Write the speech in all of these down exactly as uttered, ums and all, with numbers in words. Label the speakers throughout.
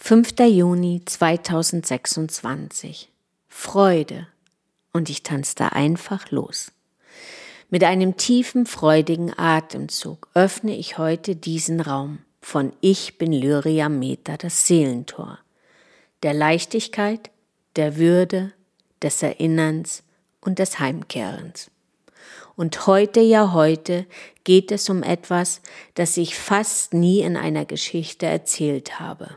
Speaker 1: fünfter Juni zweitausendsechsundzwanzig. Freude. Und ich tanzte einfach los. Mit einem tiefen, freudigen Atemzug öffne ich heute diesen Raum von Ich bin Lyria Meta, das Seelentor. Der Leichtigkeit, der Würde, des Erinnerns und des Heimkehrens. Und heute, ja heute, geht es um etwas, das ich fast nie in einer Geschichte erzählt habe.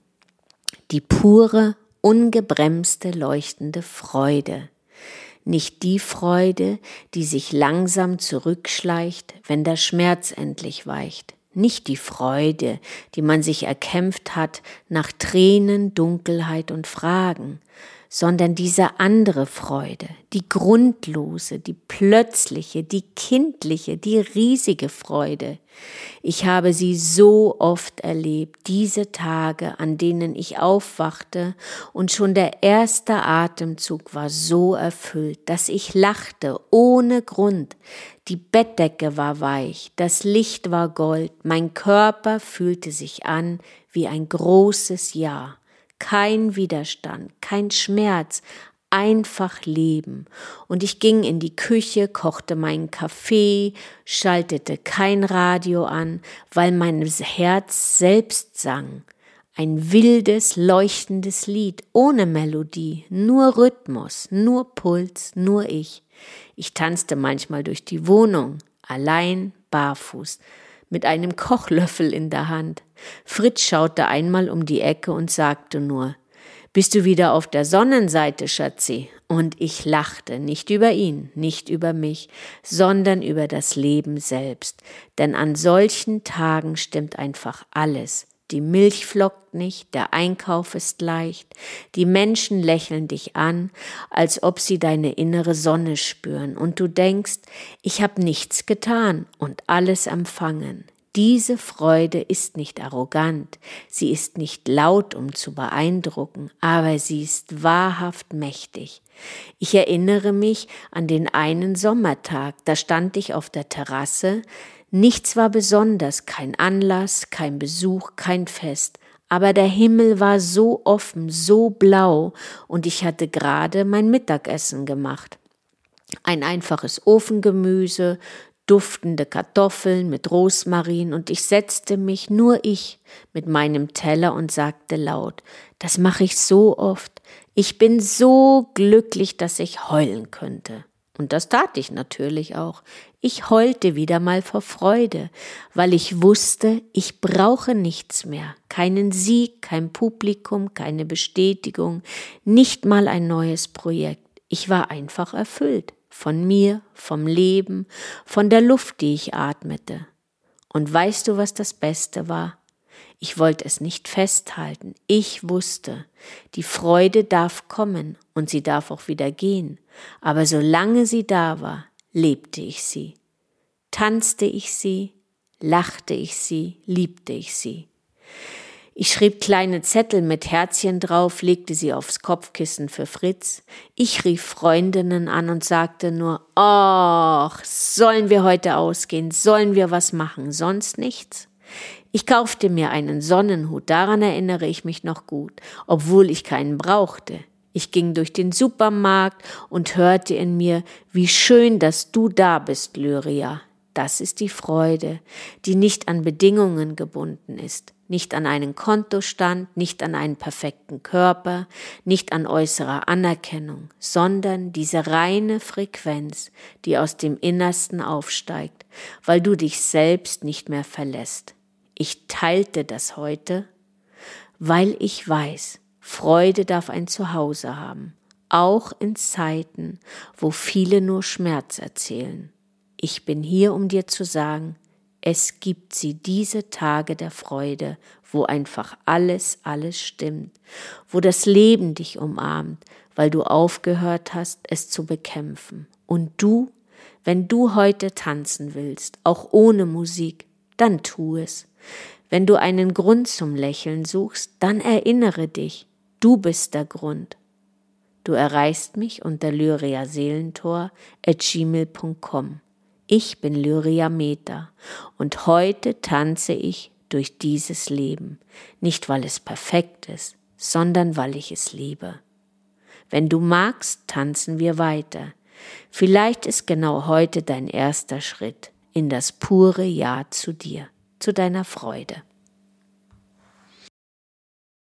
Speaker 1: Die pure, ungebremste, leuchtende Freude. Nicht die Freude, die sich langsam zurückschleicht, wenn der Schmerz endlich weicht. Nicht die Freude, die man sich erkämpft hat nach Tränen, Dunkelheit und Fragen, sondern diese andere Freude, die grundlose, die plötzliche, die kindliche, die riesige Freude. Ich habe sie so oft erlebt, diese Tage, an denen ich aufwachte und schon der erste Atemzug war so erfüllt, dass ich lachte ohne Grund. Die Bettdecke war weich, das Licht war Gold, mein Körper fühlte sich an wie ein großes Ja. Kein Widerstand, kein Schmerz, einfach Leben. Und ich ging in die Küche, kochte meinen Kaffee, schaltete kein Radio an, weil mein Herz selbst sang. Ein wildes, leuchtendes Lied, ohne Melodie, nur Rhythmus, nur Puls, nur ich. Ich tanzte manchmal durch die Wohnung, allein, barfuß, mit einem Kochlöffel in der Hand. Fritz schaute einmal um die Ecke und sagte nur, »Bist du wieder auf der Sonnenseite, Schatzi?« Und ich lachte, nicht über ihn, nicht über mich, sondern über das Leben selbst. Denn an solchen Tagen stimmt einfach alles. Die Milch flockt nicht, der Einkauf ist leicht, die Menschen lächeln dich an, als ob sie deine innere Sonne spüren und du denkst, ich habe nichts getan und alles empfangen. Diese Freude ist nicht arrogant, sie ist nicht laut, um zu beeindrucken, aber sie ist wahrhaft mächtig. Ich erinnere mich an den einen Sommertag, da stand ich auf der Terrasse. Nichts war besonders, kein Anlass, kein Besuch, kein Fest, aber der Himmel war so offen, so blau und ich hatte gerade mein Mittagessen gemacht. Ein einfaches Ofengemüse, duftende Kartoffeln mit Rosmarin und ich setzte mich, nur ich, mit meinem Teller und sagte laut, das mache ich so oft, ich bin so glücklich, dass ich heulen könnte. Und das tat ich natürlich auch. Ich heulte wieder mal vor Freude, weil ich wusste, ich brauche nichts mehr. Keinen Sieg, kein Publikum, keine Bestätigung, nicht mal ein neues Projekt. Ich war einfach erfüllt. Von mir, vom Leben, von der Luft, die ich atmete. Und weißt du, was das Beste war? Ich wollte es nicht festhalten. Ich wusste, die Freude darf kommen und sie darf auch wieder gehen. Aber solange sie da war, lebte ich sie. Tanzte ich sie, lachte ich sie, liebte ich sie. Ich schrieb kleine Zettel mit Herzchen drauf, legte sie aufs Kopfkissen für Fritz. Ich rief Freundinnen an und sagte nur, ach, sollen wir heute ausgehen, sollen wir was machen, sonst nichts. Ich kaufte mir einen Sonnenhut, daran erinnere ich mich noch gut, obwohl ich keinen brauchte. Ich ging durch den Supermarkt und hörte in mir, wie schön, dass du da bist, Lyria. Das ist die Freude, die nicht an Bedingungen gebunden ist, nicht an einen Kontostand, nicht an einen perfekten Körper, nicht an äußerer Anerkennung, sondern diese reine Frequenz, die aus dem Innersten aufsteigt, weil du dich selbst nicht mehr verlässt. Ich teilte das heute, weil ich weiß, Freude darf ein Zuhause haben, auch in Zeiten, wo viele nur Schmerz erzählen. Ich bin hier, um dir zu sagen, es gibt sie, diese Tage der Freude, wo einfach alles, alles stimmt, wo das Leben dich umarmt, weil du aufgehört hast, es zu bekämpfen. Und du, wenn du heute tanzen willst, auch ohne Musik, dann tu es. Wenn du einen Grund zum Lächeln suchst, dann erinnere dich, du bist der Grund. Du erreichst mich unter lyriaseelentor at gmail punkt com. Ich bin Lyria Meta und heute tanze ich durch dieses Leben, nicht weil es perfekt ist, sondern weil ich es liebe. Wenn du magst, tanzen wir weiter. Vielleicht ist genau heute dein erster Schritt in das pure Ja zu dir, zu deiner Freude.